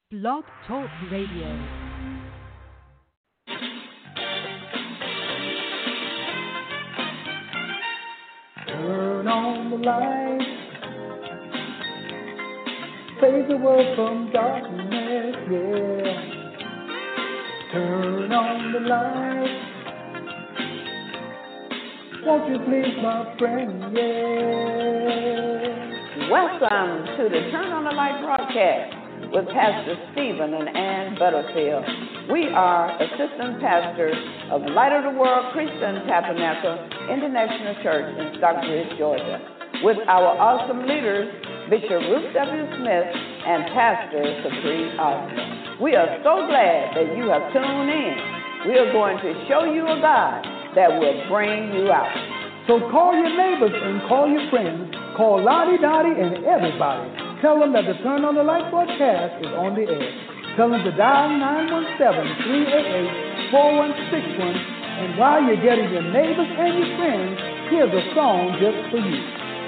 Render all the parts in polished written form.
Blog Talk Radio. Turn on the light, fade the world from darkness, yeah. Turn on the light, won't you please, my friend, yeah. Welcome to the Turn on the Light broadcast with Pastor Stephen and Ann Butterfield. We are assistant pastors of Light of the World Christian Tabernacle International Church in Stockbridge, Georgia, with our awesome leaders, Bishop Ruth W. Smith and Pastor Capri Austin. We are so glad that you have tuned in. We are going to show you a God that will bring you out. So call your neighbors and call your friends. Call Lottie Dottie and everybody. Tell them that the Turn on the Light broadcast is on the air. Tell them to dial 917-388-4161. And while you're getting your neighbors and your friends, here's a song just for you.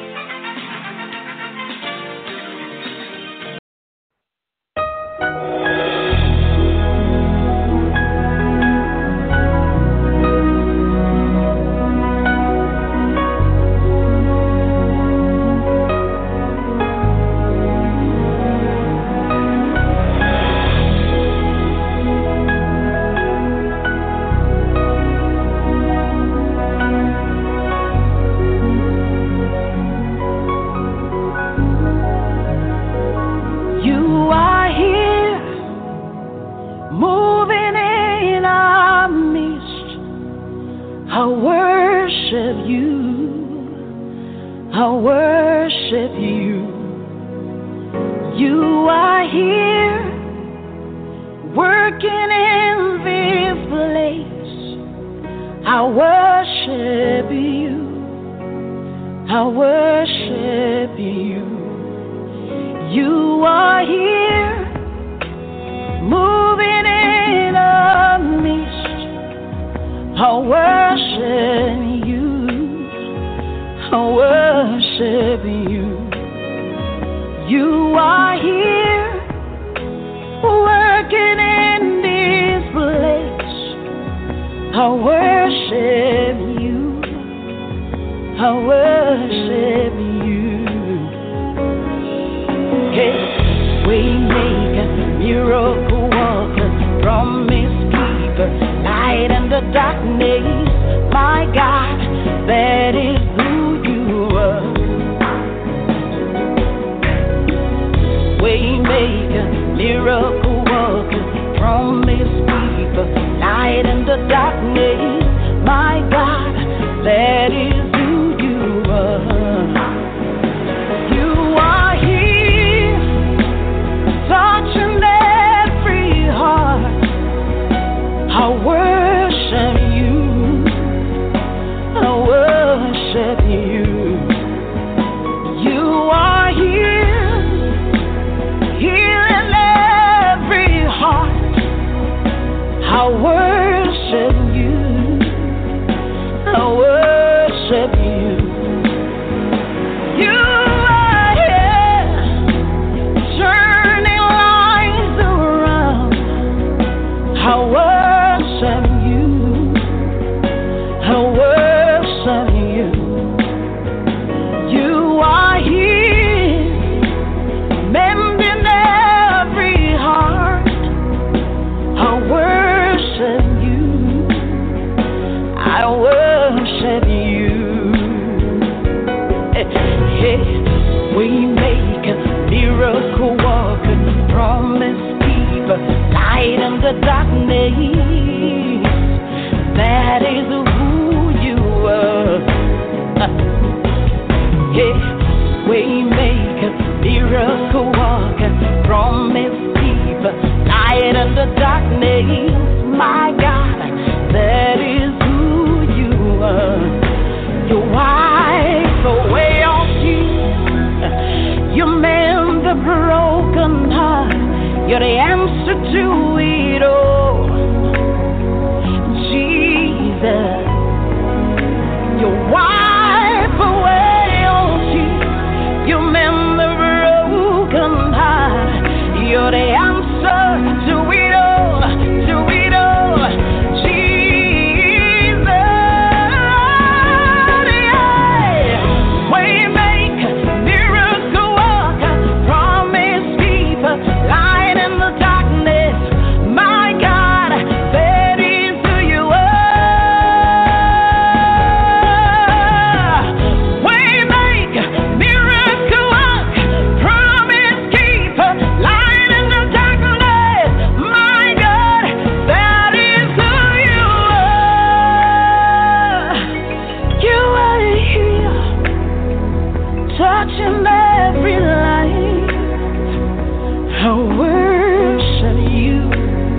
Wipe away all tears. You mend the broken heart. You're the answer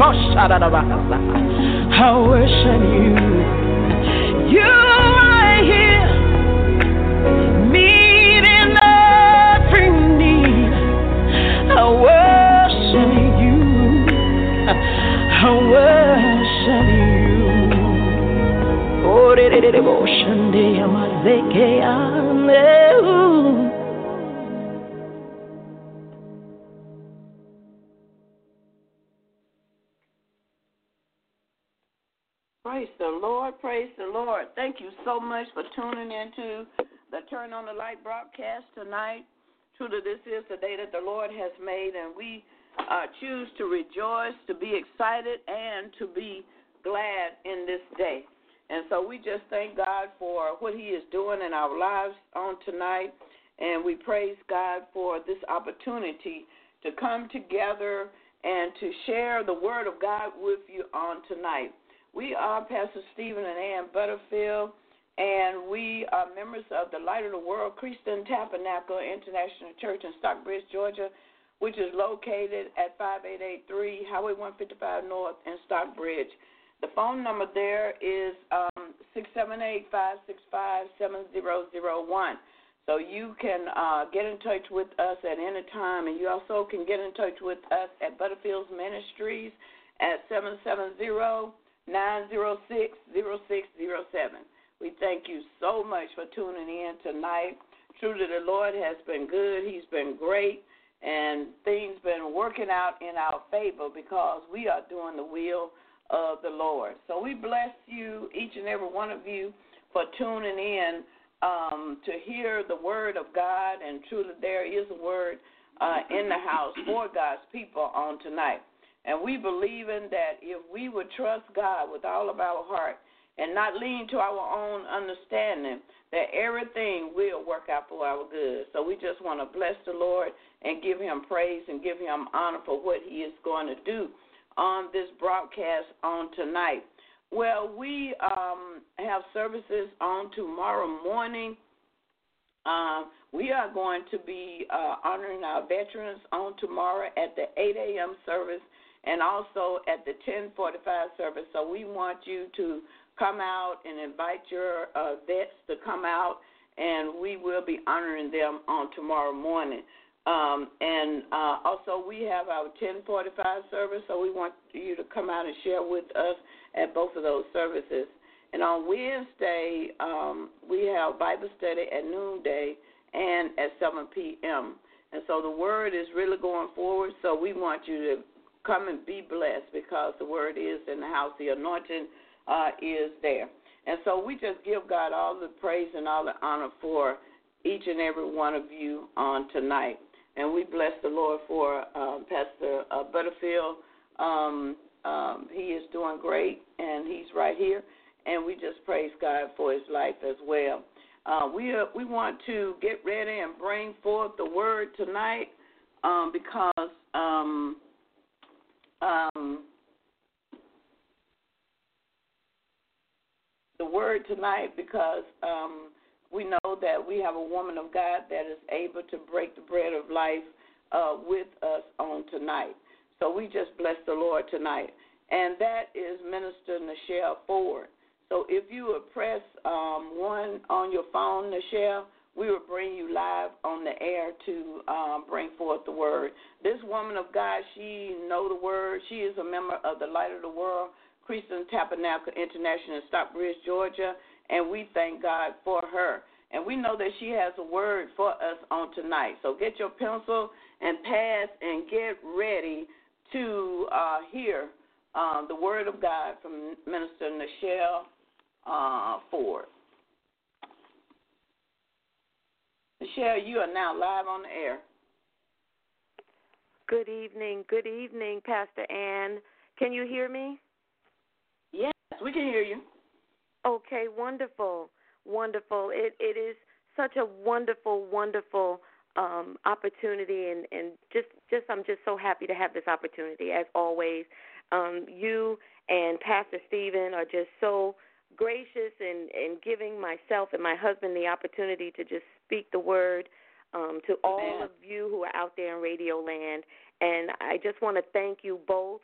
I worship you. You are here, meeting every need. I worship you. I worship you. Oh, devotion, Praise the Lord, praise the Lord. Thank you so much for tuning into the Turn on the Light broadcast tonight. Truly, this is the day that the Lord has made, and we choose to rejoice, to be excited, and to be glad in this day. And so we just thank God for what he is doing in our lives on tonight, and we praise God for this opportunity to come together and to share the word of God with you on tonight. We are Pastor Stephen and Ann Butterfield, and we are members of the Light of the World Christian Tabernacle International Church in Stockbridge, Georgia, which is located at 5883 Highway 155 North in Stockbridge. The phone number there is 678-565-7001. So you can get in touch with us at any time, and you also can get in touch with us at Butterfield's Ministries at 770-906-0607. We thank you so much for tuning in tonight. Truly, the Lord has been good. He's been great, and things been working out in our favor because we are doing the will of the Lord. So we bless you, each and every one of you, for tuning in to hear the word of God, and truly there is a word in the house for God's people on tonight. And we believe in that if we would trust God with all of our heart and not lean to our own understanding, that everything will work out for our good. So we just want to bless the Lord and give him praise and give him honor for what he is going to do on this broadcast on tonight. Well, we have services on tomorrow morning. We are going to be honoring our veterans on tomorrow at the 8 a.m. service and also at the 10:45 service. So we want you to come out and invite your vets to come out, and we will be honoring them on tomorrow morning. Also we have our 10:45 service, so we want you to come out and share with us at both of those services. And on Wednesday, we have Bible study at noonday and at 7 p.m. And so the word is really going forward, so we want you to come and be blessed because the word is in the house. The anointing is there. And so we just give God all the praise and all the honor for each and every one of you on tonight. And we bless the Lord for Pastor Butterfield. He is doing great, and he's right here. And we just praise God for his life as well. We want to get ready and bring forth the word tonight because we know that we have a woman of God that is able to break the bread of life with us on tonight. So we just bless the Lord tonight. And that is Minister Nichelle Ford. So if you would press 1 on your phone, Nichelle, we will bring you live on the air to bring forth the word. This woman of God, she know the word. She is a member of the Light of the World Christian Tabernacle International in Stockbridge, Georgia, and we thank God for her. And we know that she has a word for us on tonight. So get your pencil and pad and get ready to hear the word of God from Minister Nichelle Ford. Nichelle, you are now live on the air. Good evening, Pastor Ann. Can you hear me? Yes, we can hear you. Okay, wonderful. It is such a wonderful opportunity, and I'm just so happy to have this opportunity as always. You and Pastor Stephen are just so gracious in giving myself and my husband the opportunity to just speak the word to all of you who are out there in Radio Land. And I just want to thank you both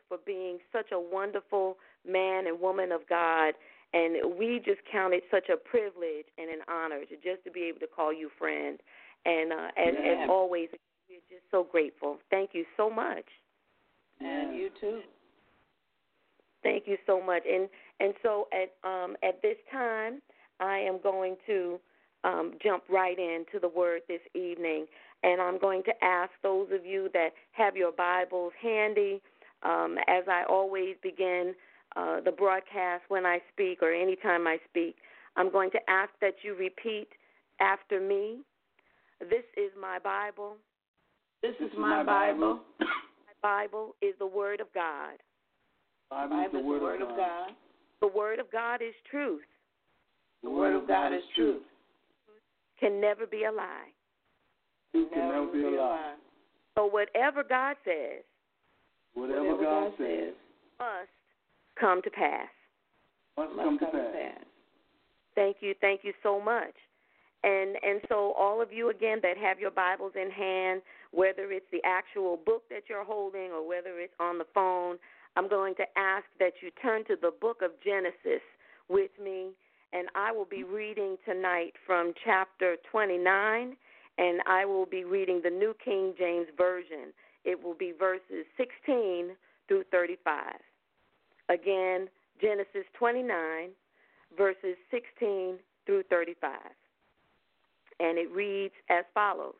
for being such a wonderful man and woman of God. And we just count it such a privilege and an honor to be able to call you friend. And as always, we're just so grateful. Thank you so much. And you too. Thank you so much. And so at this time, I am going to jump right into the word this evening, and I'm going to ask those of you that have your Bibles handy, as I always begin the broadcast when I speak or anytime I speak, I'm going to ask that you repeat after me. This is my Bible. This is my Bible. My Bible is the Word of God. Bible is the Word of God. The Word of God is truth. The Word of God is truth. Can never be a lie. Can never be a lie. So whatever God says, whatever God says, must come to pass. Must come to pass. Thank you so much. And so all of you, again, that have your Bibles in hand, whether it's the actual book that you're holding or whether it's on the phone, I'm going to ask that you turn to the book of Genesis with me, and I will be reading tonight from chapter 29, and I will be reading the New King James Version. It will be verses 16 through 35. Again, Genesis 29, verses 16 through 35. And it reads as follows.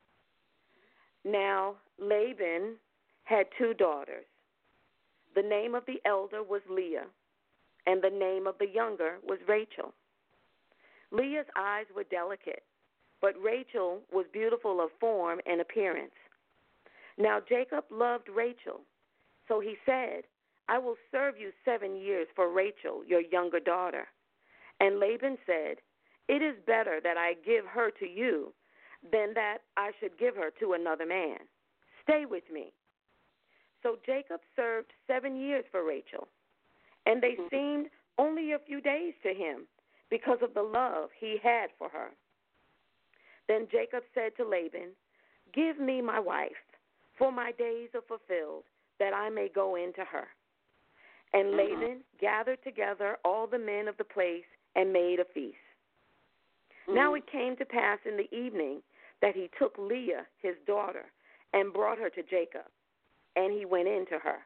Now Laban had 2 daughters. The name of the elder was Leah, and the name of the younger was Rachel. Leah's eyes were delicate, but Rachel was beautiful of form and appearance. Now Jacob loved Rachel, so he said, I will serve you 7 years for Rachel, your younger daughter. And Laban said, it is better that I give her to you than that I should give her to another man. Stay with me. So Jacob served 7 years for Rachel, and they seemed only a few days to him because of the love he had for her. Then Jacob said to Laban, give me my wife, for my days are fulfilled, that I may go in to her. And Laban gathered together all the men of the place and made a feast. Now it came to pass in the evening that he took Leah, his daughter, and brought her to Jacob, and he went in to her.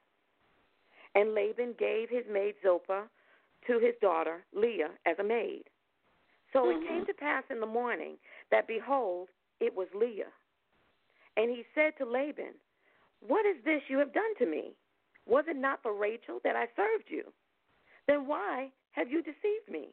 And Laban gave his maid Zilpah to his daughter Leah as a maid. So it came to pass in the morning that, behold, it was Leah. And he said to Laban, what is this you have done to me? Was it not for Rachel that I served you? Then why have you deceived me?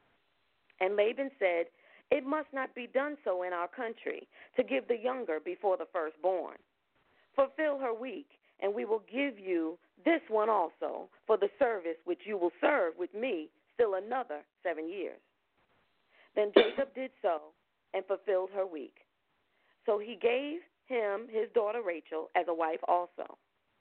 And Laban said, it must not be done so in our country, to give the younger before the firstborn. Fulfill her week, and we will give you this one also for the service which you will serve with me still another 7 years. Then Jacob did so and fulfilled her week. So he gave him his daughter Rachel as a wife also.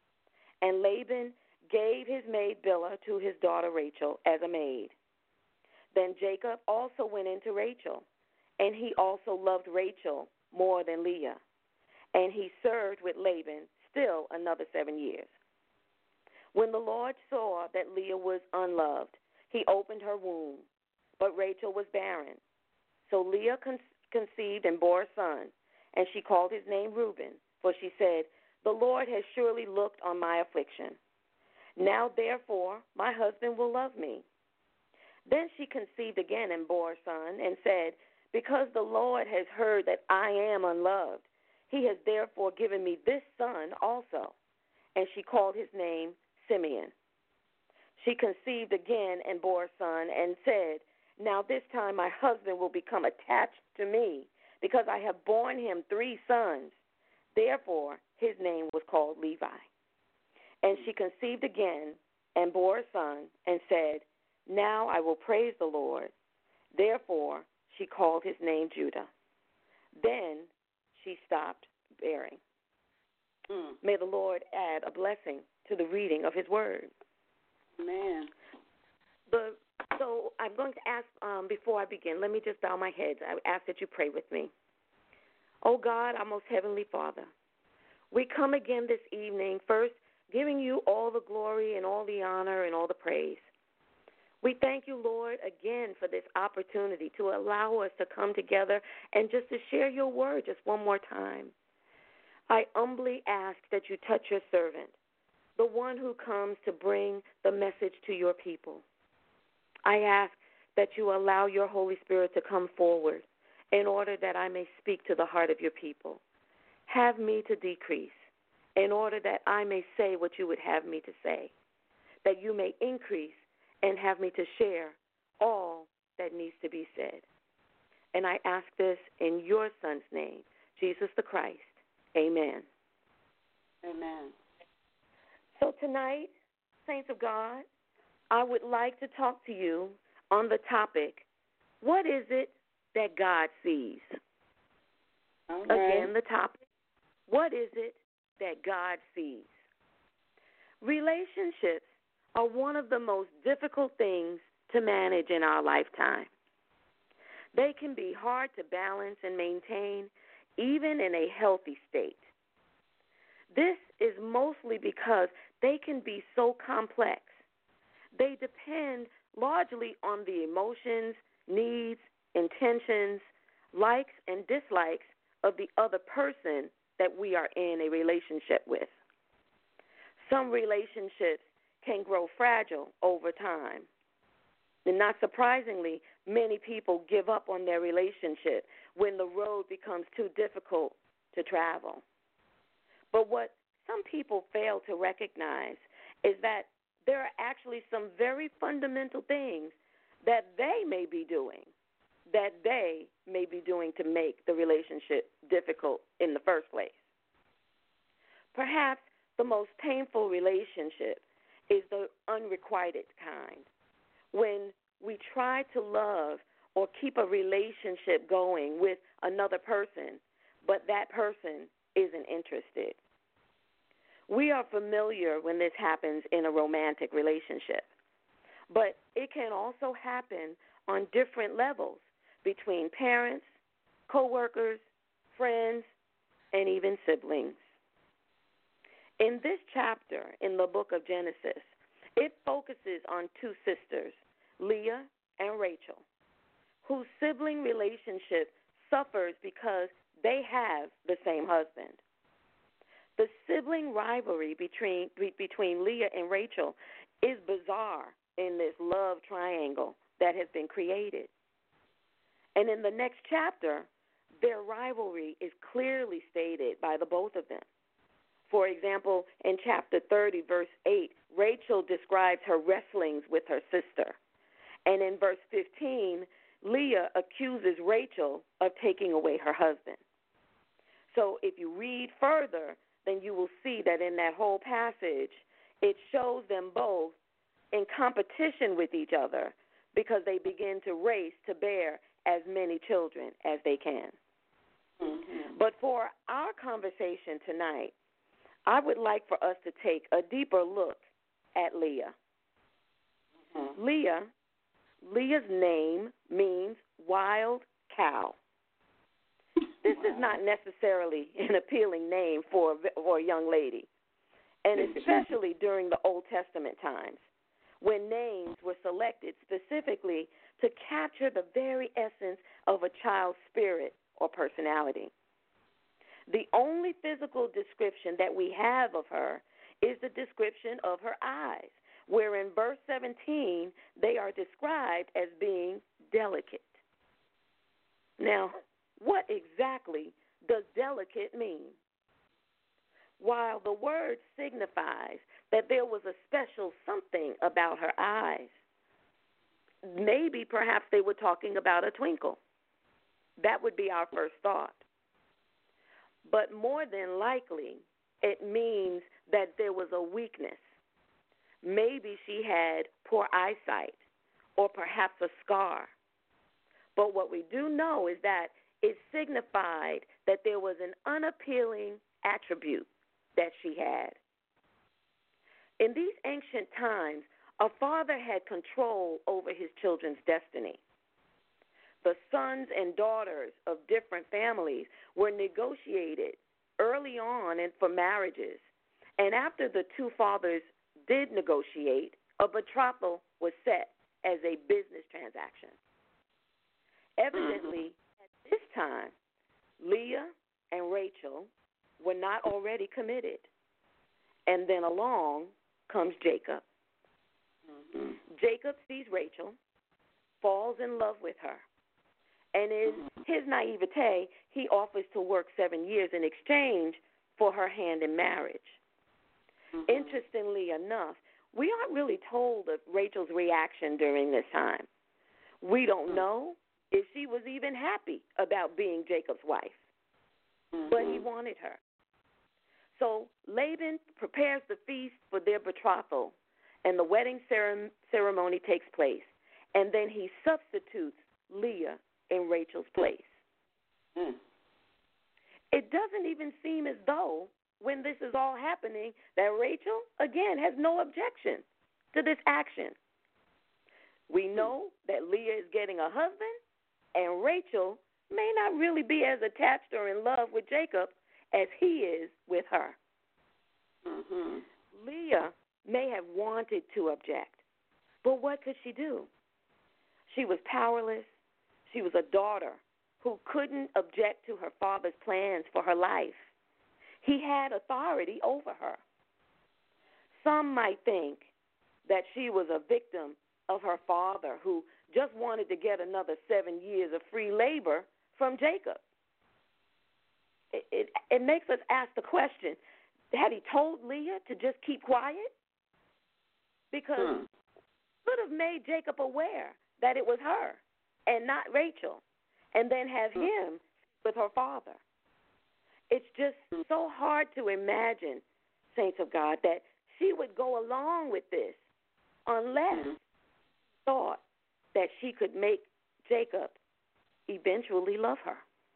And Laban gave his maid Bilhah to his daughter Rachel as a maid. Then Jacob also went in to Rachel, and he also loved Rachel more than Leah. And he served with Laban still another 7 years. When the Lord saw that Leah was unloved, he opened her womb, but Rachel was barren. So Leah conceived and bore a son, and she called his name Reuben, for she said, the Lord has surely looked on my affliction. Now, therefore, my husband will love me. Then she conceived again and bore a son, and said, because the Lord has heard that I am unloved, he has therefore given me this son also. And she called his name Simeon. She conceived again and bore a son, and said, now this time my husband will become attached to me, because I have borne him 3 sons. Therefore his name was called Levi. And she conceived again and bore a son, and said, now I will praise the Lord. Therefore she called his name Judah. Then she stopped bearing. May the Lord add a blessing to the reading of his word. Amen. So I'm going to ask, before I begin, let me just bow my head. I ask that you pray with me. Oh God, our most heavenly Father, we come again this evening, first giving you all the glory and all the honor and all the praise. We thank you, Lord, again for this opportunity to allow us to come together and just to share your word just one more time. I humbly ask that you touch your servant, the one who comes to bring the message to your people. I ask that you allow your Holy Spirit to come forward in order that I may speak to the heart of your people. Have me to decrease in order that I may say what you would have me to say, that you may increase and have me to share all that needs to be said. And I ask this in your Son's name, Jesus the Christ. Amen. Amen. So tonight, saints of God, I would like to talk to you on the topic, what is it that God sees? All right. Again, the topic, what is it that God sees? Relationships are one of the most difficult things to manage in our lifetime. They can be hard to balance and maintain, even in a healthy state. This is mostly because they can be so complex. They depend largely on the emotions, needs, intentions, likes, and dislikes of the other person that we are in a relationship with. Some relationships can grow fragile over time. And not surprisingly, many people give up on their relationship when the road becomes too difficult to travel. But what some people fail to recognize is that there are actually some very fundamental things that they may be doing to make the relationship difficult in the first place. Perhaps the most painful relationship is the unrequited kind, when we try to love or keep a relationship going with another person, but that person isn't interested. We are familiar when this happens in a romantic relationship, but it can also happen on different levels between parents, coworkers, friends, and even siblings. In this chapter in the book of Genesis, it focuses on two sisters, Leah and Rachel, whose sibling relationship suffers because they have the same husband. The sibling rivalry between Leah and Rachel is bizarre in this love triangle that has been created. And in the next chapter, their rivalry is clearly stated by the both of them. For example, in chapter 30, verse 8, Rachel describes her wrestlings with her sister. And in verse 15, Leah accuses Rachel of taking away her husband. So if you read further, then you will see that in that whole passage, it shows them both in competition with each other because they begin to race to bear as many children as they can. Mm-hmm. But for our conversation tonight, I would like for us to take a deeper look at Leah. Mm-hmm. Leah's name means wild cow. This is not necessarily an appealing name for a young lady, and especially during the Old Testament times, when names were selected specifically to capture the very essence of a child's spirit or personality. The only physical description that we have of her is the description of her eyes, where in verse 17 they are described as being delicate. Now, what exactly does delicate mean? While the word signifies that there was a special something about her eyes, maybe perhaps they were talking about a twinkle. That would be our first thought. But more than likely, it means that there was a weakness. Maybe she had poor eyesight or perhaps a scar. But what we do know is that it signified that there was an unappealing attribute that she had. In these ancient times, a father had control over his children's destiny. The sons and daughters of different families were negotiated early on and for marriages, And after the two fathers did negotiate, a betrothal was set as a business transaction. Evidently, at this time, Leah and Rachel were not already committed. And then along comes Jacob. Jacob sees Rachel, falls in love with her, and in his naivete, he offers to work 7 years in exchange for her hand in marriage. Interestingly enough, we aren't really told of Rachel's reaction during this time. We don't know if she was even happy about being Jacob's wife, but he wanted her. So Laban prepares the feast for their betrothal, and the wedding ceremony takes place, and then he substitutes Leah in Rachel's place. It doesn't even seem as though, when this is all happening, that Rachel, again, has no objection to this action. We know that Leah is getting a husband, and Rachel may not really be as attached or in love with Jacob as he is with her. Leah may have wanted to object, but what could she do? She was powerless. She was a daughter who couldn't object to her father's plans for her life. He had authority over her. Some might think that she was a victim of her father who just wanted to get another 7 years of free labor from Jacob. It makes us ask the question, had he told Leah to just keep quiet? Because he could have made Jacob aware that it was her and not Rachel, and then have him with her father. It's just so hard to imagine, saints of God, that she would go along with this unless she thought that she could make Jacob eventually love her.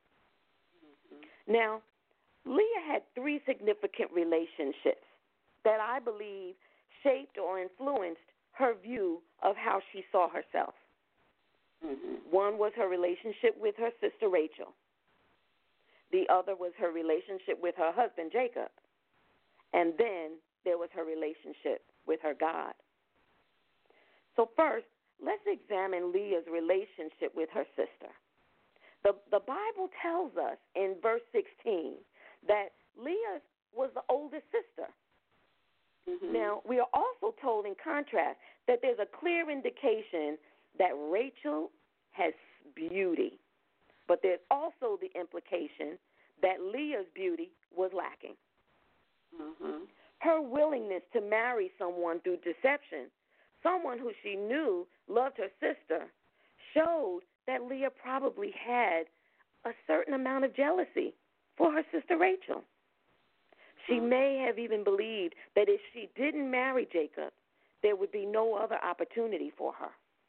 Now, Leah had 3 significant relationships that I believe shaped or influenced her view of how she saw herself. One was her relationship with her sister Rachel. The other was her relationship with her husband Jacob. And then there was her relationship with her God. So first, let's examine Leah's relationship with her sister. The Bible tells us in verse 16 that Leah was the oldest sister. Now, we are also told in contrast that there's a clear indication that Rachel has beauty, but there's also the implication that Leah's beauty was lacking. Her willingness to marry someone through deception, someone who she knew loved her sister, showed that Leah probably had a certain amount of jealousy for her sister Rachel. She may have even believed that if she didn't marry Jacob, there would be no other opportunity for her.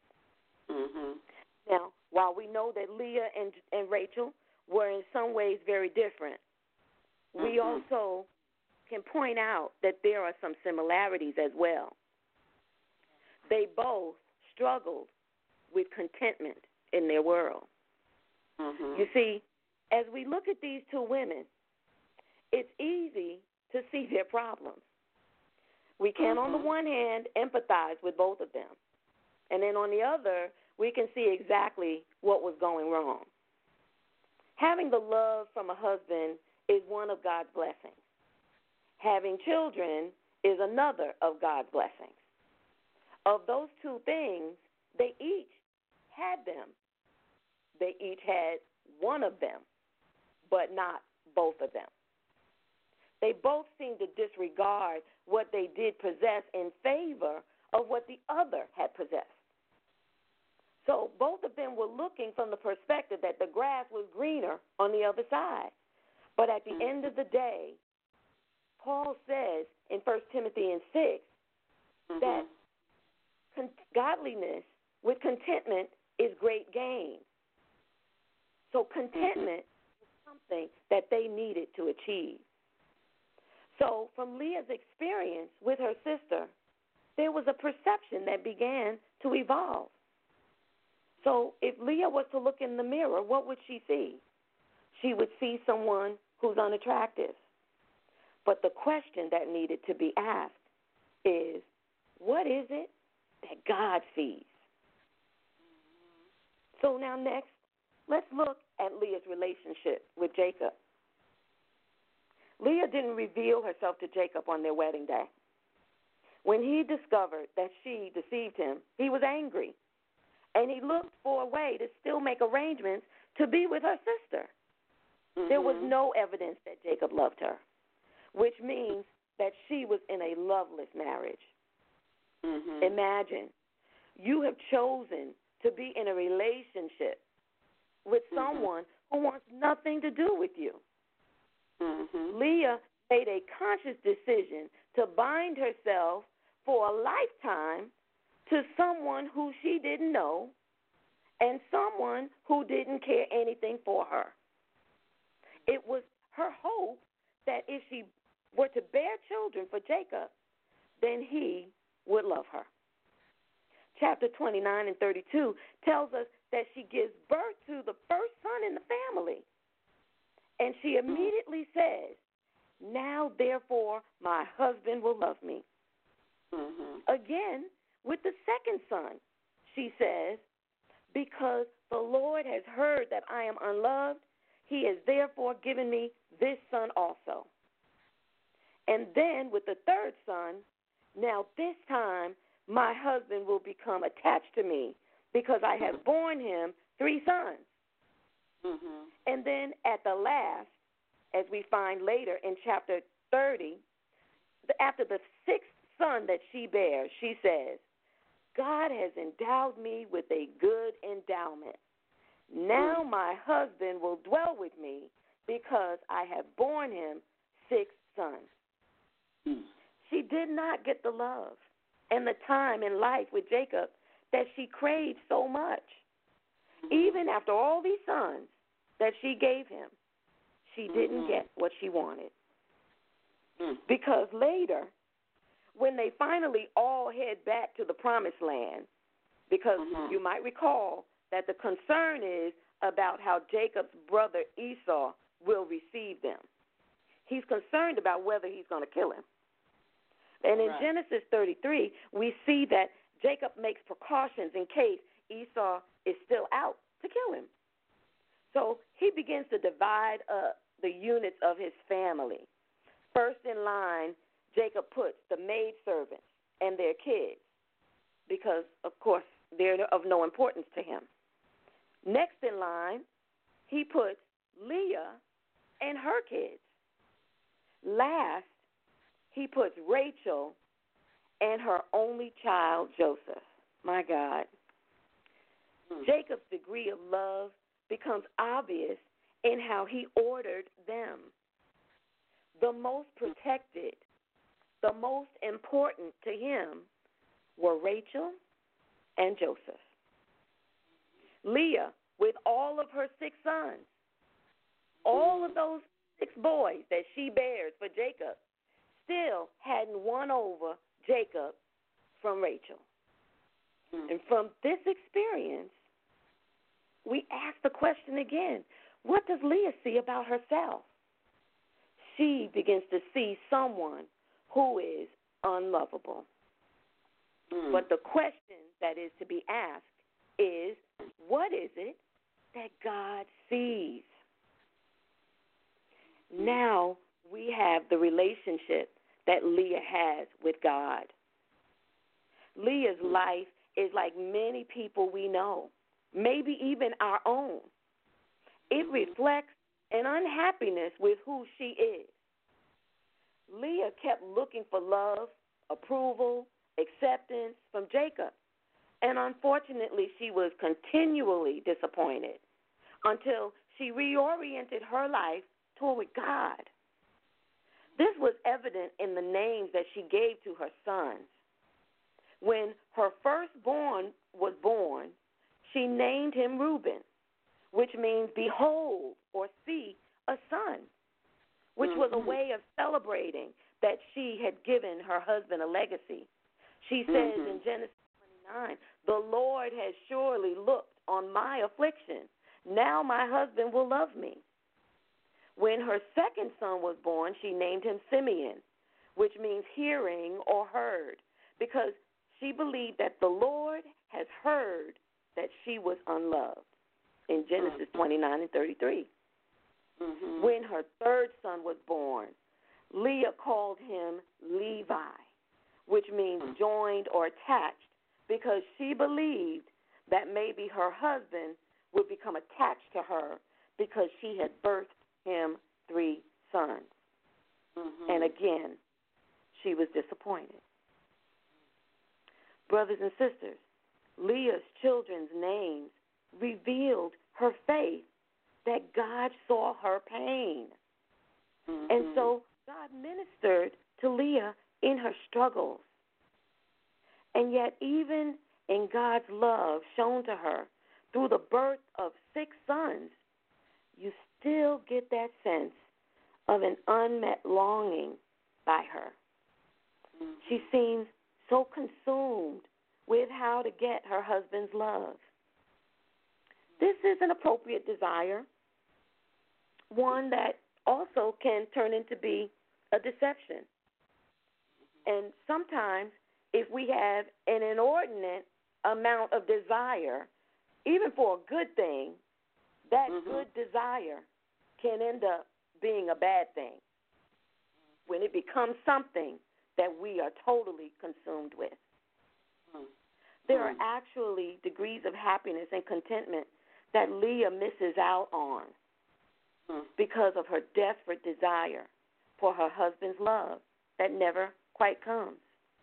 Now, while we know that Leah and Rachel were in some ways very different, we also can point out that there are some similarities as well. They both struggled with contentment in their world. You see, as we look at these two women, it's easy to see their problems. We can, on the one hand, empathize with both of them. And then on the other, we can see exactly what was going wrong. Having the love from a husband is one of God's blessings. Having children is another of God's blessings. Of those two things, they each had them. They each had one of them, but not both of them. They both seemed to disregard what they did possess in favor of what the other had possessed. So both of them were looking from the perspective that the grass was greener on the other side. But at the end of the day, Paul says in 1 Timothy 6 that godliness with contentment is great gain. So contentment is something that they needed to achieve. So from Leah's experience with her sister, there was a perception that began to evolve. So if Leah was to look in the mirror, what would she see? She would see someone who's unattractive. But the question that needed to be asked is, what is it that God sees? So now next, let's look at Leah's relationship with Jacob. Leah didn't reveal herself to Jacob on their wedding day. When he discovered that she deceived him, he was angry, and he looked for a way to still make arrangements to be with her sister. Mm-hmm. There was no evidence that Jacob loved her, which means that she was in a loveless marriage. Mm-hmm. Imagine you have chosen to be in a relationship with someone who wants nothing to do with you. Mm-hmm. Leah made a conscious decision to bind herself for a lifetime to someone who she didn't know and someone who didn't care anything for her. It was her hope that if she were to bear children for Jacob, then he would love her. Chapter 29 and 32 tells us that she gives birth to the first son in the family. And she immediately says, now, therefore, my husband will love me. Mm-hmm. Again, with the second son, she says, because the Lord has heard that I am unloved, he has therefore given me this son also. And then with the third son, now this time my husband will become attached to me because I have borne him 3 sons. Mm-hmm. And then at the last, as we find later in chapter 30, after the 6th son that she bears, she says, God has endowed me with a good endowment. Now my husband will dwell with me because I have borne him 6 sons. She did not get the love and the time in life with Jacob that she craved so much. Even after all these sons that she gave him, she didn't get what she wanted. Because later, when they finally all head back to the promised land, because you might recall that the concern is about how Jacob's brother Esau will receive them. He's concerned about whether he's going to kill him. And in Genesis 33, we see that Jacob makes precautions in case Esau is still out to kill him. So he begins to divide up the units of his family. First in line, Jacob puts the maidservants and their kids because, of course, they're of no importance to him. Next in line, he puts Leah and her kids. Last, he puts Rachel and her only child, Joseph. My God. Jacob's degree of love becomes obvious in how he ordered them. The most protected, the most important to him were Rachel and Joseph. Leah, with all of her 6 sons, all of those 6 boys that she bears for Jacob, still hadn't won over Jacob from Rachel. And from this experience, we ask the question again, what does Leah see about herself? She begins to see someone who is unlovable. But the question that is to be asked is, what is it that God sees? Now we have the relationship that Leah has with God. Leah's life is like many people we know, maybe even our own. It reflects an unhappiness with who she is. Leah kept looking for love, approval, acceptance from Jacob, and unfortunately she was continually disappointed until she reoriented her life toward God. This was evident in the names that she gave to her sons. When her firstborn was born, she named him Reuben, which means behold or see a son, which was a way of celebrating that she had given her husband a legacy. She says in Genesis 29, the Lord has surely looked on my affliction. Now my husband will love me. When her second son was born, she named him Simeon, which means hearing or heard, because she believed that the Lord has heard that she was unloved in Genesis 29:33. When her third son was born, Leah called him Levi, which means joined or attached, because she believed that maybe her husband would become attached to her because she had birthed him 3 sons. And again, she was disappointed. Brothers and sisters, Leah's children's names revealed her faith that God saw her pain. And so God ministered to Leah in her struggles. And yet, even in God's love shown to her through the birth of 6 sons, you still get that sense of an unmet longing by her. She seems so consumed with how to get her husband's love. This is an appropriate desire, one that also can turn into be a deception. And sometimes if we have an inordinate amount of desire, even for a good thing, that good desire can end up being a bad thing when it becomes something that we are totally consumed with. There are actually degrees of happiness and contentment that Leah misses out on because of her desperate desire for her husband's love that never quite comes.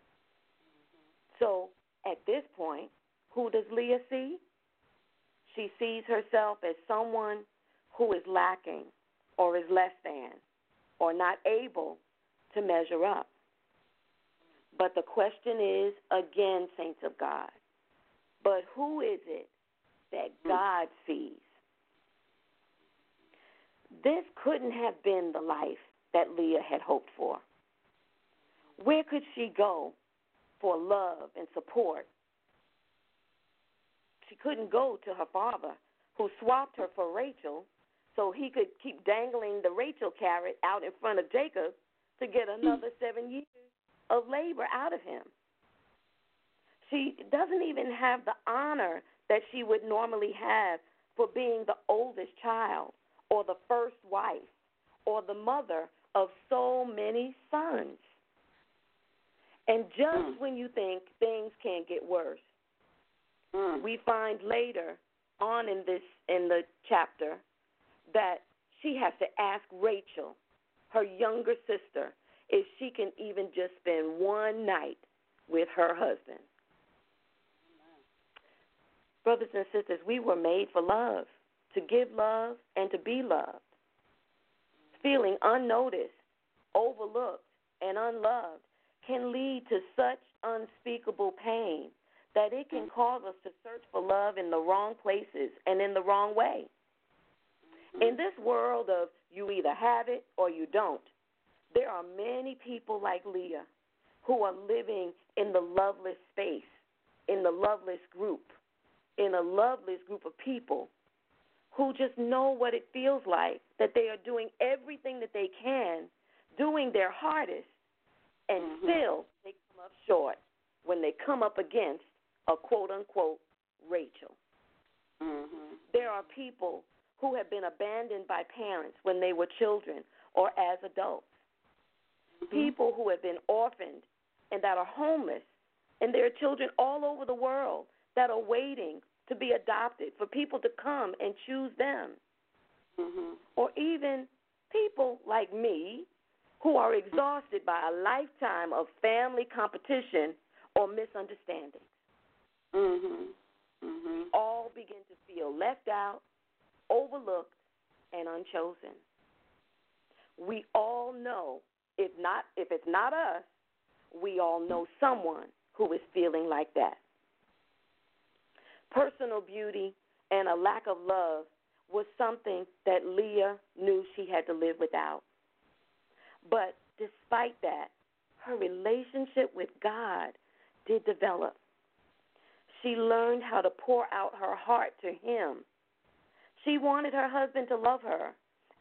So at this point, who does Leah see? She sees herself as someone who is lacking or is less than or not able to measure up. But the question is, again, saints of God, but who is it that God sees? This couldn't have been the life that Leah had hoped for. Where could she go for love and support? She couldn't go to her father, who swapped her for Rachel so he could keep dangling the Rachel carrot out in front of Jacob to get another 7 years of labor out of him. She doesn't even have the honor that she would normally have for being the oldest child or the first wife or the mother of so many sons. And just when you think things can't get worse, we find later on in the chapter that she has to ask Rachel, her younger sister, if she can even just spend one night with her husband. Brothers and sisters, we were made for love, to give love and to be loved. Feeling unnoticed, overlooked, and unloved can lead to such unspeakable pain that it can cause us to search for love in the wrong places and in the wrong way. In this world of you either have it or you don't, there are many people like Leah who are living in the loveless space, in the loveless group, in a loveless group of people who just know what it feels like, that they are doing everything that they can, doing their hardest, and still they come up short when they come up against a quote-unquote Rachel. There are people who have been abandoned by parents when they were children or as adults. People who have been orphaned and that are homeless, and there are children all over the world that are waiting to be adopted, for people to come and choose them. Or even people like me who are exhausted by a lifetime of family competition or misunderstandings. All begin to feel left out, overlooked, and unchosen. We all know, if it's not us, we all know someone who is feeling like that. Personal beauty and a lack of love was something that Leah knew she had to live without. But despite that, her relationship with God did develop. She learned how to pour out her heart to Him. She wanted her husband to love her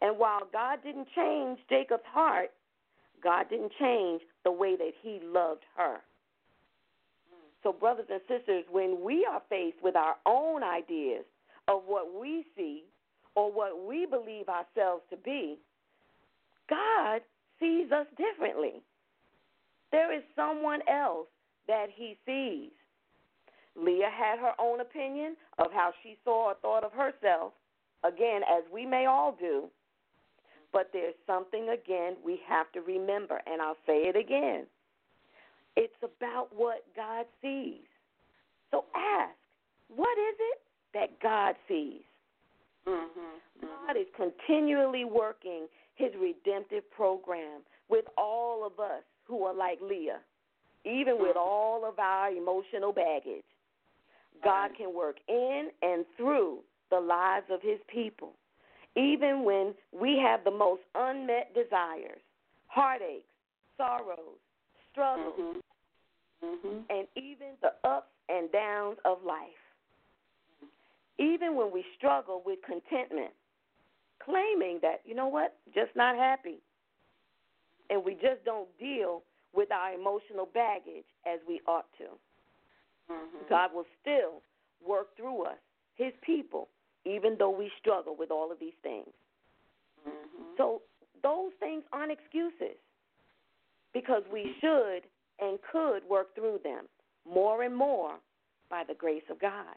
And while God didn't change Jacob's heart, God didn't change the way that he loved her. So, brothers and sisters, when we are faced with our own ideas of what we see or what we believe ourselves to be, God sees us differently. There is someone else that he sees. Leah had her own opinion of how she saw or thought of herself, again, as we may all do. But there's something, again, we have to remember, and I'll say it again. It's about what God sees. So ask, what is it that God sees? God is continually working his redemptive program with all of us who are like Leah, even with all of our emotional baggage. God can work in and through the lives of his people, even when we have the most unmet desires, heartaches, sorrows, struggles, and even the ups and downs of life. Even when we struggle with contentment, claiming that, you know what, just not happy, and we just don't deal with our emotional baggage as we ought to. God will still work through us, his people, even though we struggle with all of these things. So those things aren't excuses, because we should and could work through them more and more by the grace of God.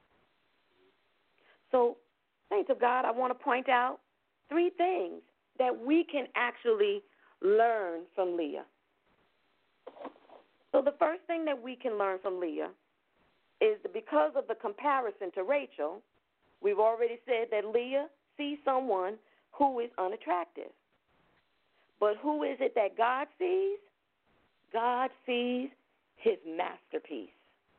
So, saints of God, I want to point out 3 things that we can actually learn from Leah. So the first thing that we can learn from Leah is that because of the comparison to Rachel, we've already said that Leah sees someone who is unattractive. But who is it that God sees? God sees his masterpiece.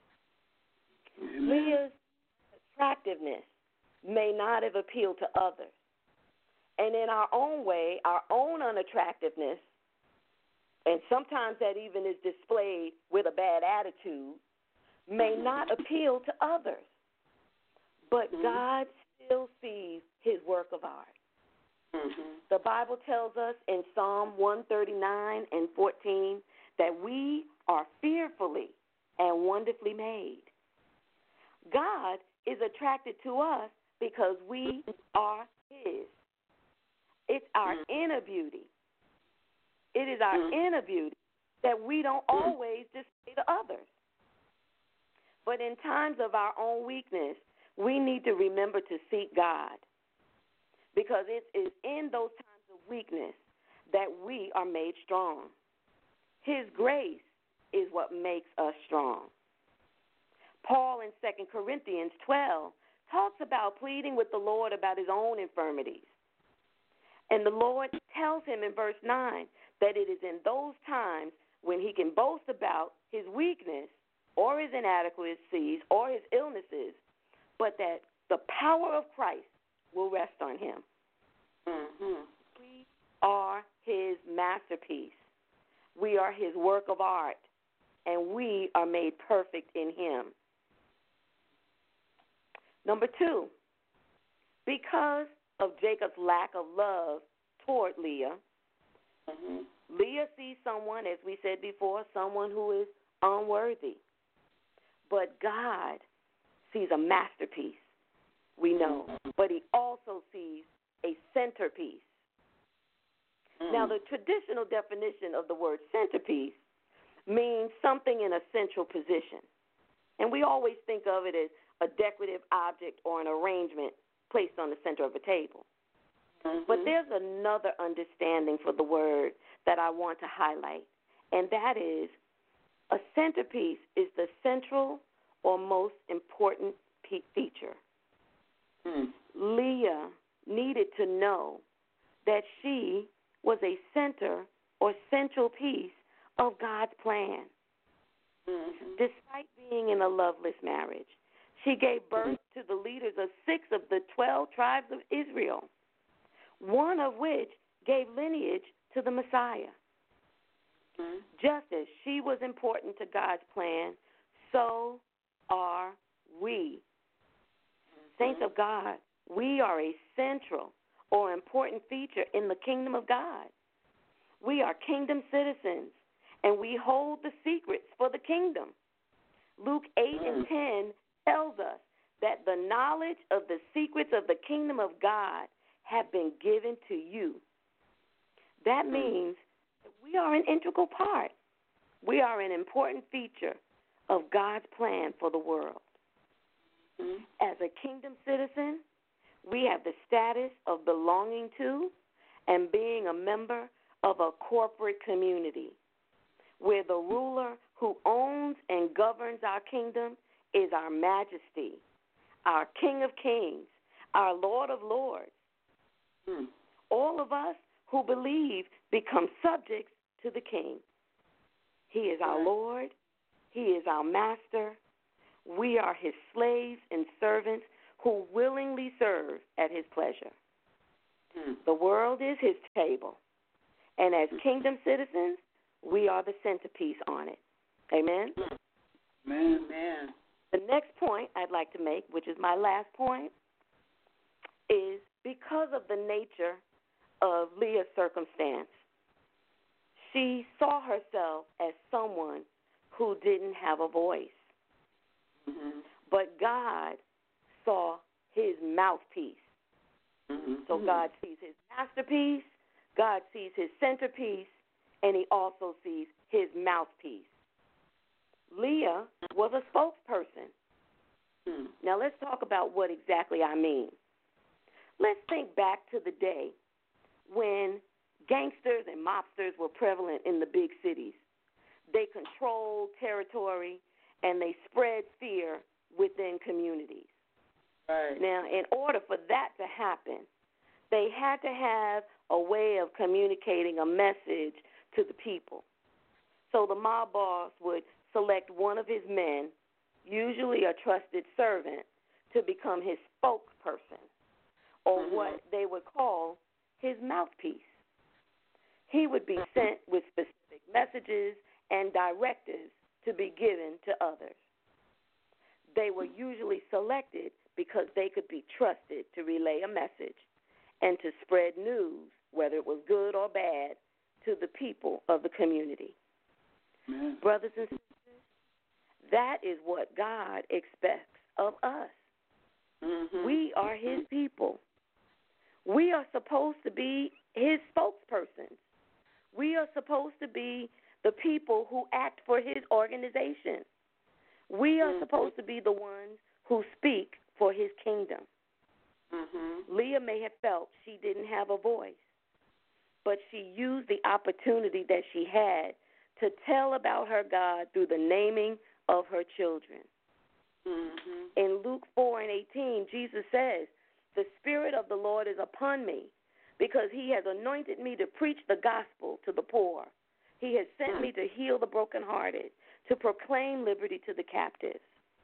Leah's attractiveness may not have appealed to others. And in our own way, our own unattractiveness, and sometimes that even is displayed with a bad attitude, may not appeal to others. But God still sees his work of art. The Bible tells us in Psalm 139 and 14 that we are fearfully and wonderfully made. God is attracted to us because we are his. It's our inner beauty. It is our inner beauty that we don't always display to others. But in times of our own weakness, we need to remember to seek God, because it is in those times of weakness that we are made strong. His grace is what makes us strong. Paul in 2 Corinthians 12 talks about pleading with the Lord about his own infirmities. And the Lord tells him in verse 9 that it is in those times when he can boast about his weakness or his inadequacies or his illnesses, but that the power of Christ will rest on him. We are his masterpiece. We are his work of art, and we are made perfect in him. Number 2, because of Jacob's lack of love toward Leah, Leah sees someone, as we said before, someone who is unworthy. But God sees a masterpiece, we know, but he also sees a centerpiece. Now, the traditional definition of the word centerpiece means something in a central position. And we always think of it as a decorative object or an arrangement placed on the center of a table. But there's another understanding for the word that I want to highlight, and that is a centerpiece is the central or most important feature. Leah needed to know that she was a center or central piece of God's plan. Despite being in a loveless marriage, she gave birth to the leaders of 6 of the 12 tribes of Israel, one of which gave lineage to the Messiah. Just as she was important to God's plan, so are we. Saints of God, we are a central or important feature in the kingdom of God. We are kingdom citizens, and we hold the secrets for the kingdom. Luke 8:10 tells us that the knowledge of the secrets of the kingdom of God have been given to you. That means that we are an integral part. We are an important feature of God's plan for the world. As a kingdom citizen, we have the status of belonging to and being a member of a corporate community where the ruler who owns and governs our kingdom is our majesty, our King of kings, our Lord of lords. All of us who believe become subjects to the King. He is our Lord. He is our master. We are his slaves and servants who willingly serve at his pleasure. The world is his table, and as kingdom citizens, we are the centerpiece on it. Amen? Amen. The next point I'd like to make, which is my last point, is because of the nature of Leah's circumstance, she saw herself as someone who didn't have a voice. But God saw his mouthpiece. So God sees his masterpiece, God sees his centerpiece, and he also sees his mouthpiece. Leah was a spokesperson. Now let's talk about what exactly I mean. Let's think back to the day when gangsters and mobsters were prevalent in the big cities. They controlled territory and they spread fear within communities. Right. Now, in order for that to happen, they had to have a way of communicating a message to the people. So the mob boss would select one of his men, usually a trusted servant, to become his spokesperson, or what they would call his mouthpiece. He would be sent with specific messages and directives to be given to others. They were usually selected because they could be trusted to relay a message and to spread news, whether it was good or bad, to the people of the community. Brothers and sisters, that is what God expects of us. We are his people. We are supposed to be his spokespersons. We are supposed to be the people who act for his organization. We are supposed to be the ones who speak for his kingdom. Leah may have felt she didn't have a voice, but she used the opportunity that she had to tell about her God through the naming of her children. In Luke 4:18, Jesus says, "The Spirit of the Lord is upon me, because he has anointed me to preach the gospel to the poor. He has sent me to heal the brokenhearted, to proclaim liberty to the captives."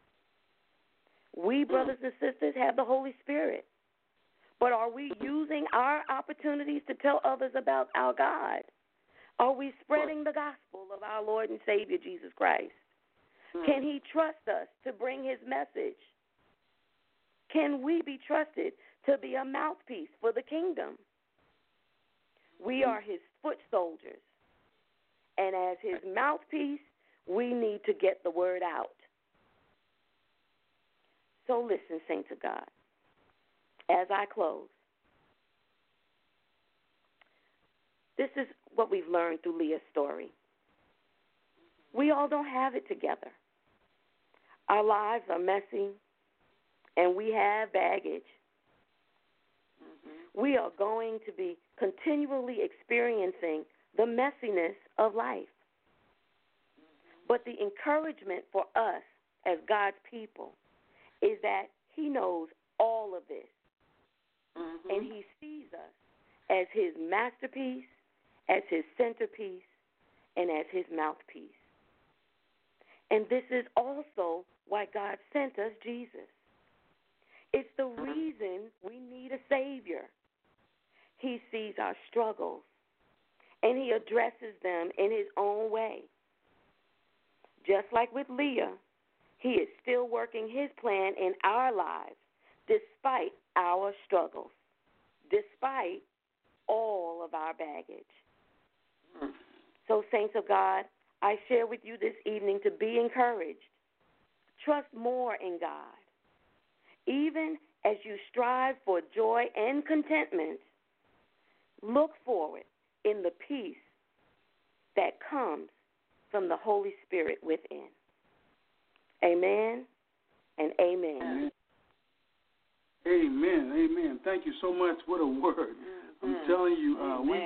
We, brothers and sisters, have the Holy Spirit. But are we using our opportunities to tell others about our God? Are we spreading the gospel of our Lord and Savior, Jesus Christ? Can he trust us to bring his message? Can we be trusted to be a mouthpiece for the kingdom? We are his foot soldiers. And as his mouthpiece, we need to get the word out. So listen, saints of God, as I close. This is what we've learned through Leah's story. We all don't have it together. Our lives are messy, and we have baggage. We are going to be continually experiencing the messiness of life. But the encouragement for us as God's people is that he knows all of this. And he sees us as his masterpiece, as his centerpiece, and as his mouthpiece. And this is also why God sent us Jesus. It's the reason we need a Savior. He sees our struggles, and he addresses them in his own way. Just like with Leah, he is still working his plan in our lives despite our struggles, despite all of our baggage. So, saints of God, I share with you this evening to be encouraged. Trust more in God. Even as you strive for joy and contentment, look for it in the peace that comes from the Holy Spirit within. Amen and amen. Amen. Amen. Thank you so much. What a word. I'm telling you,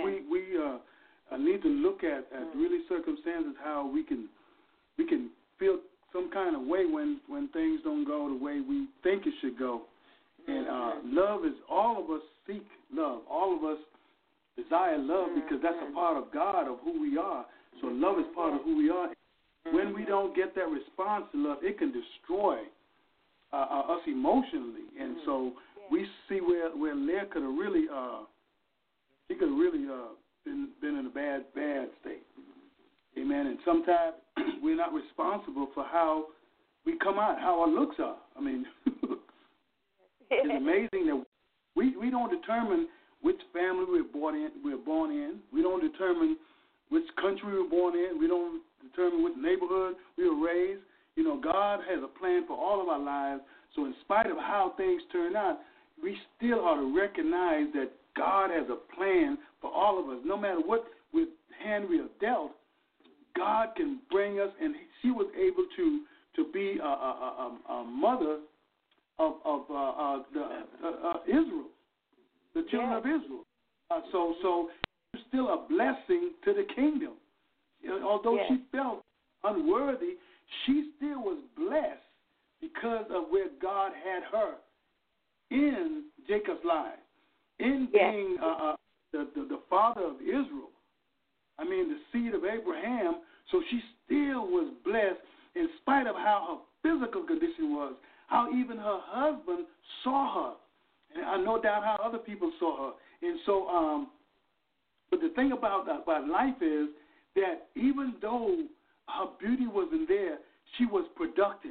we need to look at really circumstances, how we can feel some kind of way when things don't go the way we think it should go. And love is, all of us seek love. All of us desire love because that's a part of God, of who we are. So love is part of who we are. When we don't get that response to love, it can destroy us emotionally. And so we see where Leah could have really, she could have really been in a bad state. Amen. And sometimes we're not responsible for how we come out, how our looks are. I mean, it's amazing that we don't determine which family we're born in. We don't determine which country we're born in. We don't determine which neighborhood we were raised. You know, God has a plan for all of our lives. So in spite of how things turn out, we still ought to recognize that God has a plan for all of us. No matter what hand we are dealt, God can bring us, and she was able to be a mother of Israel, the children of Israel. So it's still a blessing to the kingdom. Although she felt unworthy, she still was blessed because of where God had her in Jacob's life, in being the father of Israel. I mean, the seed of Abraham. So she still was blessed in spite of how her physical condition was, how even her husband saw her. And I no doubt how other people saw her. And so, but the thing about life is that even though her beauty wasn't there, she was productive.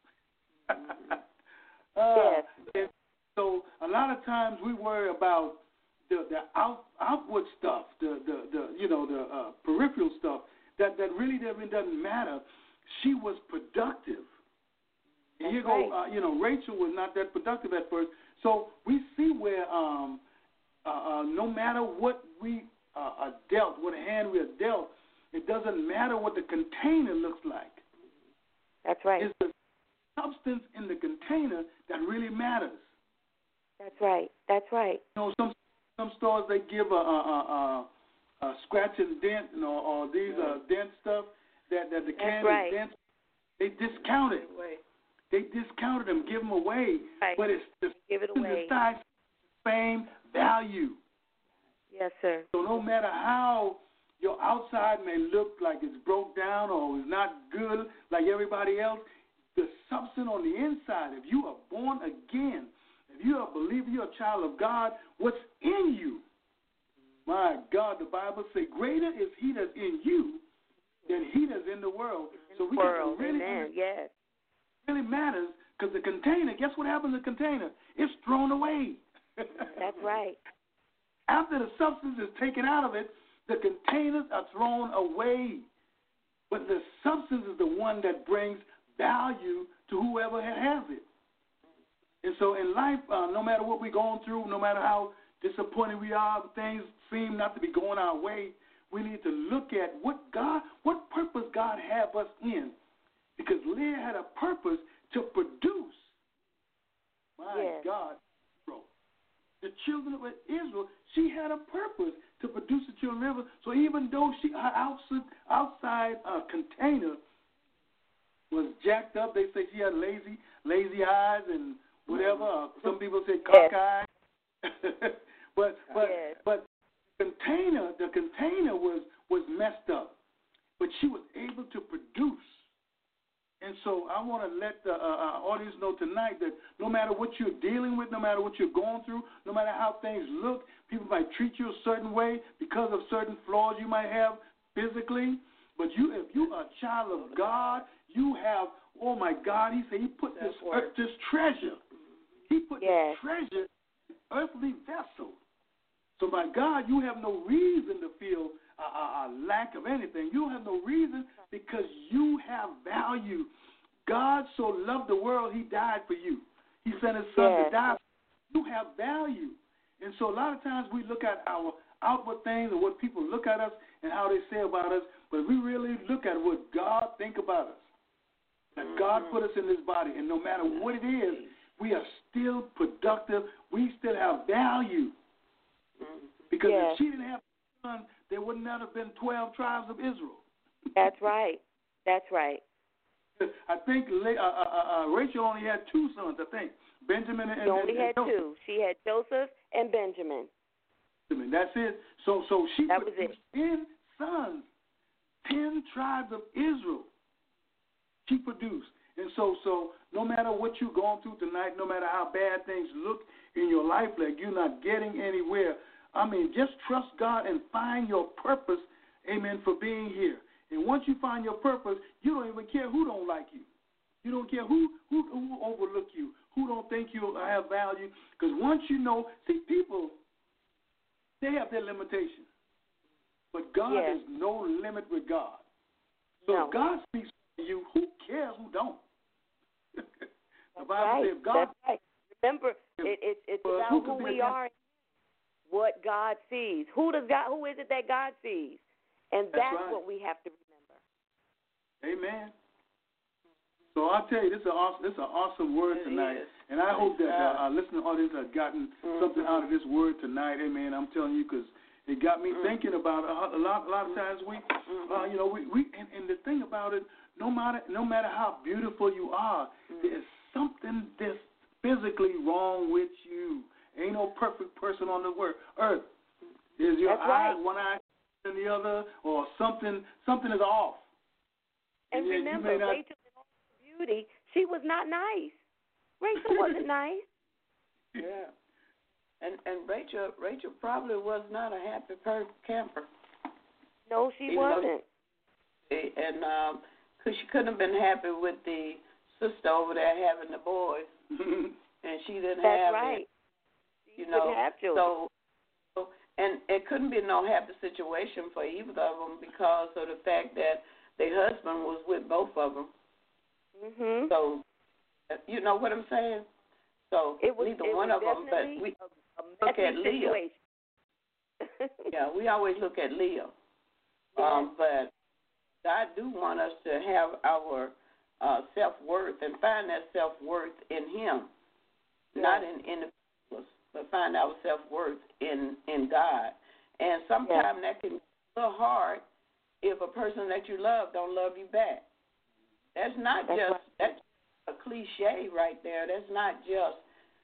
And so a lot of times we worry about the outward stuff, the peripheral stuff that really doesn't matter. She was productive. And here go, Rachel was not that productive at first. So we see where no matter what we are dealt, what hand we are dealt, it doesn't matter what the container looks like. That's right. It's the substance in the container that really matters. That's right. That's right. You know, some stores, they give a scratch and dent, or these dent stuff that the can is dent. They discount it. They discounted them, give them away. Right. But it's the same value. Yes, sir. So no matter how your outside may look like it's broke down or is not good like everybody else, the substance on the inside, if you are born again, if you are a believer, you're a child of God, what's in you? My God, the Bible says, greater is he that's in you than he that's in the world. So we can really, really matters, because the container, guess what happens to the container? It's thrown away. That's right. After the substance is taken out of it, the containers are thrown away. But the substance is the one that brings value to whoever has it. And so in life, no matter what we're going through, no matter how disappointed we are, things seem not to be going our way, we need to look at what purpose God have us in. Because Leah had a purpose to produce. My God. The children of Israel, she had a purpose to produce the children of Israel. So even though her outside container was jacked up, they say she had lazy eyes and whatever. Some people say cockeyed. but the container was messed up. But she was able to produce. And so I want to let our audience know tonight that no matter what you're dealing with, no matter what you're going through, no matter how things look, people might treat you a certain way because of certain flaws you might have physically. But if you are a child of God, you have, oh my God, he said he put this treasure. He put this treasure in an earthly vessel. So by God, you have no reason to feel a lack of anything. You have no reason because you have value. God so loved the world, he died for you. He sent his son to die. You have value. And so a lot of times we look at our outward things and what people look at us and how they say about us, but we really look at what God think about us. That God put us in this body, and no matter what it is, we are still productive. We still have value. Because if she didn't have a son, there would not have been 12 tribes of Israel. That's right. That's right. I think Rachel only had 2 sons, I think. Benjamin and She only had Joseph. 2. She had Joseph and Benjamin. That's it. So she that produced was it. 10 sons, 10 tribes of Israel. She produced. And so no matter what you're going through tonight, no matter how bad things look in your life, like you're not getting anywhere, I mean, just trust God and find your purpose, amen, for being here. And once you find your purpose, you don't even care who don't like you. You don't care who overlook you, who don't think you have value. Because once you know, see, people, they have their limitations. But God has no limit with God. So if God speaks to you, who cares who don't? The Bible says God. That's right. Remember, it's about who we are, what God sees. Who is it that God sees? And that's right. what we have to remember. Amen. So I'll tell you, this is an awesome word tonight. And I hope that our listening audience have gotten something out of this word tonight. Amen. I'm telling you, because it got me thinking about a lot of times we and the thing about it, no matter how beautiful you are, there's something that's physically wrong with you. Ain't no perfect person on the earth. Is your eye one eye than the other, or something is off? And remember, Rachel, in all her beauty, she was not nice. Rachel wasn't nice. Yeah. And Rachel probably was not a happy camper. No, she wasn't. And because she couldn't have been happy with the sister over there having the boys, and she didn't have right. it. You know, have children. So and it couldn't be no happy situation for either of them because of the fact that their husband was with both of them. Mhm. So, you know what I'm saying? So neither one of them, but we look at Leah. Yeah, we always look at Leah. But God do want us to have our self-worth and find that self-worth in Him, not in individuals, but find our self-worth in God. And sometimes that can be a little hard if a person that you love don't love you back. That's not that's a cliche right there. That's not just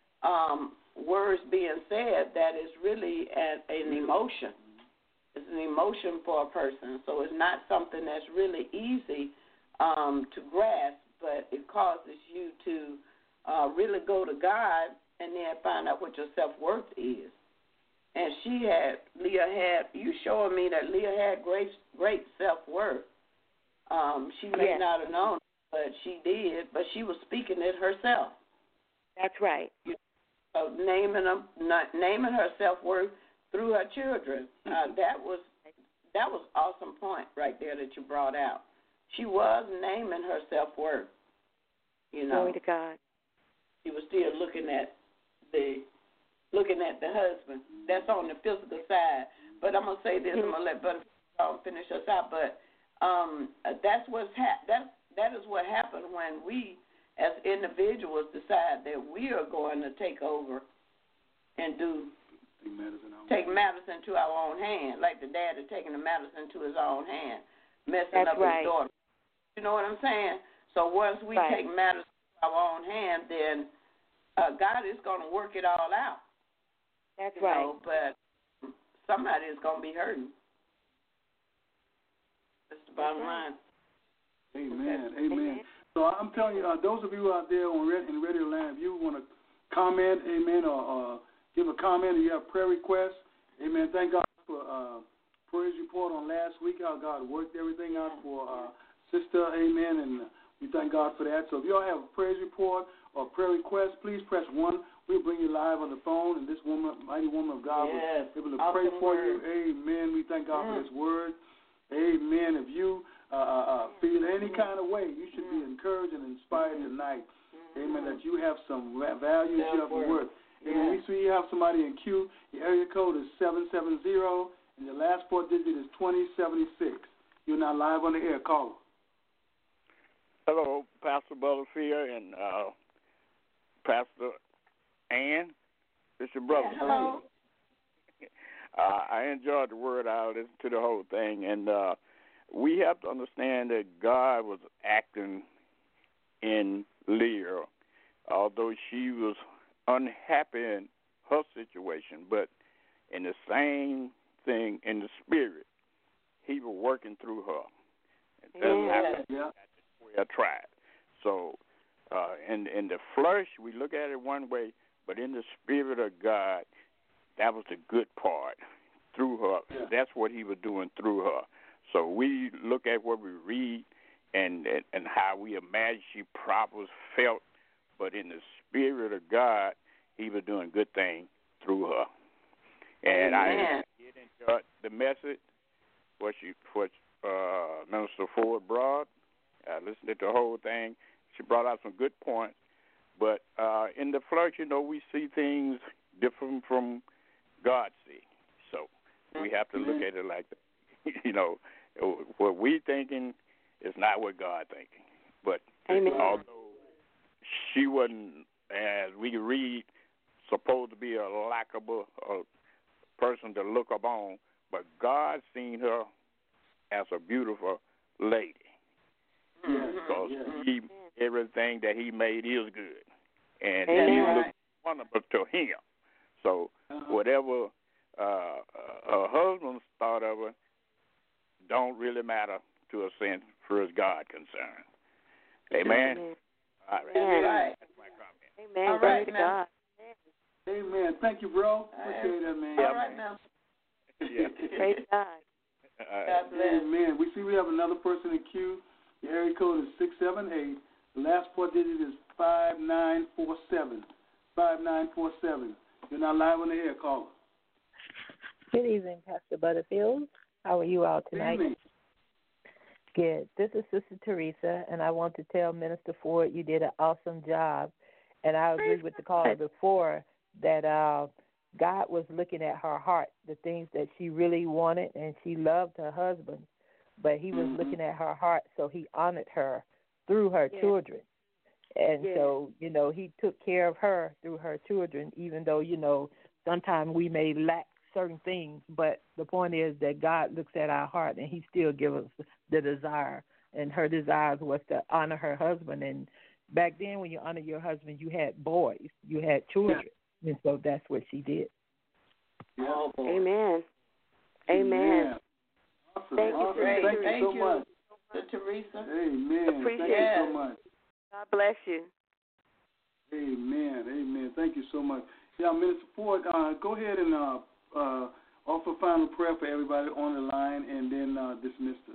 words being said. That is really an emotion. It's an emotion for a person. So it's not something that's really easy to grasp, but it causes you to really go to God and then find out what your self-worth is. And Leah had, you showing me that Leah had great self-worth. She may not have known, but she did, but she was speaking it herself. That's right. So naming her self-worth through her children. That was awesome point right there that you brought out. She was naming her self-worth. You know, glory to God. She was still looking at the husband. That's on the physical side. But I'm gonna say this. I'm gonna let Brother finish us out. But that is what happened when we, as individuals, decide that we are going to take over and take matters into our own hand, like the dad is taking the matters into his own hand, messing up his daughter. You know what I'm saying? So once we take matters into our own hand, then God is going to work it all out. That's you know, but somebody is going to be hurting. That's the bottom line. Amen. Amen. So I'm telling you, those of you out there in Radio Land, if you want to comment, amen, or give a comment, or you have prayer requests, amen. Thank God for praise report on last week, how God worked everything out for sister, amen, and We thank God for that. So if y'all have a praise report or prayer request, please press 1. We'll bring you live on the phone, and this woman, mighty woman of God, will be able to pray for you. Amen. We thank God for this word. Amen. If you feel any kind of way, you should be encouraged and inspired tonight. Amen. That you have some value, you have worth. Amen. We see you have somebody in queue. Your area code is 770, and your last 4 digit is 2076. You're now live on the air. Caller. Hello, Pastor Butterfield and Pastor Ann. It's your brother. Hello. I enjoyed the word. I listened to the whole thing, and we have to understand that God was acting in Leah, although she was unhappy in her situation, but in the same thing in the spirit, He was working through her. That's I tried. So, in the flesh, we look at it one way, but in the spirit of God, that was the good part through her. Yeah. That's what He was doing through her. So we look at what we read and how we imagine she probably felt, but in the spirit of God, He was doing good things through her. And I did enjoy the message, what Minister Ford brought. I listened to the whole thing. She brought out some good points. But in the flesh, we see things different from God see. So we have to look at it like that. What we thinking is not what God thinking. But although she wasn't, as we read, supposed to be a likable person to look upon, but God seen her as a beautiful lady. Because everything that He made is good. And He looked wonderful to Him. So whatever her husband's thought of her don't really matter to a sense for as God concerned. Amen? All right. That's my comment. Amen. All right, God. Amen. Thank you, bro. Appreciate that, man. All right, now. Praise God. God bless. Amen. We see we have another person in queue. The area code is 678. The last 4 digits is 5947. 5947. You're now live on the air, caller. Good evening, Pastor Butterfield. How are you all tonight? Good evening. Good. This is Sister Teresa, and I want to tell Minister Ford you did an awesome job. And I agree with the caller before that God was looking at her heart, the things that she really wanted, and she loved her husband. But He was looking at her heart, so He honored her through her children. And so, He took care of her through her children, even though, sometimes we may lack certain things. But the point is that God looks at our heart, and He still gives us the desire. And her desires was to honor her husband. And back then, when you honor your husband, you had boys, you had children. And so that's what she did. Amen. Amen. Awesome. Thank you, Thank you so much. Teresa. Amen. Appreciate Thank you so much. God bless you. Amen. Amen. Thank you so much. Yeah, Minister Ford, go ahead and offer final prayer for everybody on the line and then dismiss us.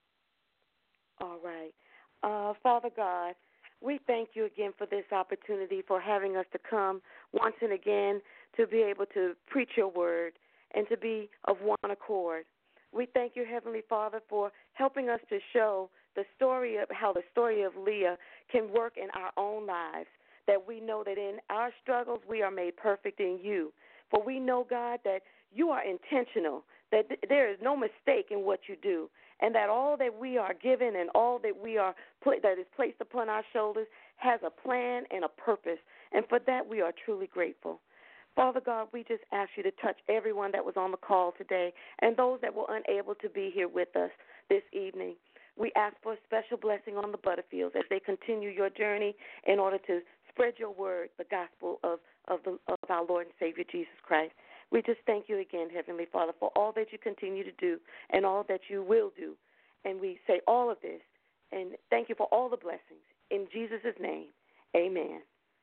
All right. Father God, we thank you again for this opportunity, for having us to come once and again to be able to preach your word and to be of one accord. We thank you, Heavenly Father, for helping us to show the story of how the story of Leah can work in our own lives, that we know that in our struggles we are made perfect in you. For we know, God, that you are intentional, that there is no mistake in what you do, and that all that we are given and all that we are that is placed upon our shoulders has a plan and a purpose, and for that we are truly grateful. Father God, we just ask you to touch everyone that was on the call today and those that were unable to be here with us this evening. We ask for a special blessing on the Butterfields as they continue your journey in order to spread your word, the gospel of our Lord and Savior Jesus Christ. We just thank you again, Heavenly Father, for all that you continue to do and all that you will do. And we say all of this and thank you for all the blessings. In Jesus' name, amen.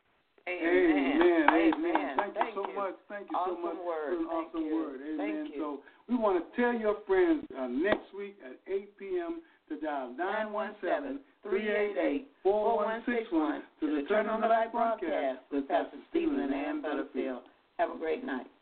Amen. Amen. Thank you so much. Thank you so much word. for an awesome word. Amen. Thank you. So we want to tell your friends next week at 8 p.m. to dial 917-388-4161 to the Turn on the Light broadcast with Pastor Stephen and Ann Butterfield. Have a great night.